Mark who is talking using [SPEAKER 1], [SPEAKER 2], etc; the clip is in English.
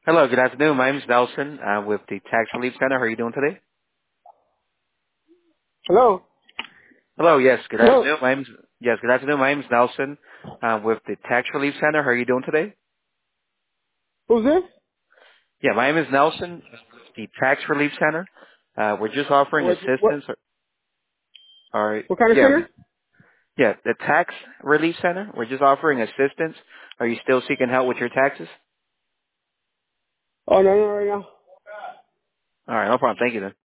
[SPEAKER 1] Hello, good afternoon. My name is Nelson with the Tax Relief Center. How are you doing today?
[SPEAKER 2] Hello?
[SPEAKER 1] Hello, yes, good
[SPEAKER 2] Hello?
[SPEAKER 1] afternoon. Good afternoon. My name is Nelson with the Tax Relief Center. How are you doing today?
[SPEAKER 2] Who's this?
[SPEAKER 1] Yeah, my name is Nelson, the Tax Relief Center. We're just offering assistance. All right.
[SPEAKER 2] What kind of
[SPEAKER 1] Yeah,
[SPEAKER 2] center?
[SPEAKER 1] the Tax Relief Center. We're just offering assistance. Are you still seeking help with your taxes?
[SPEAKER 2] Oh, no, right now.
[SPEAKER 1] All right, no problem. Thank you then.